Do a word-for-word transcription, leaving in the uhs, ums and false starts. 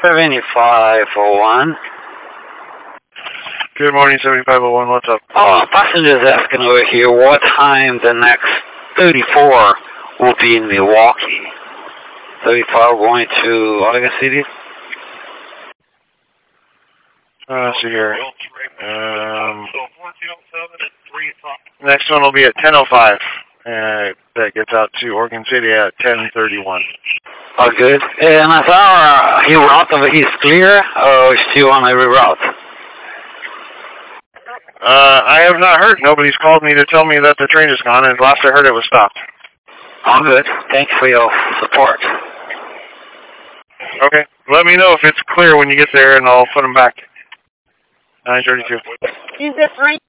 seventy-five oh one. Good morning, seventy-five oh one. What's up? Oh, passenger's asking over here what time the next thirty-four will be in Milwaukee. thirty-four going to Oregon City. Uh, let's see here. Um, next one will be at ten oh five. Uh, that gets out to Oregon City at ten thirty-one. Oh, good. And I saw uh, he route of he's clear, or still on a reroute? Uh, I have not heard. Nobody's called me to tell me that the train is gone, and last I heard it was stopped. Oh, good. Thanks for your support. Okay. Let me know if it's clear when you get there, and I'll put them back. nine thirty-two. Is it right?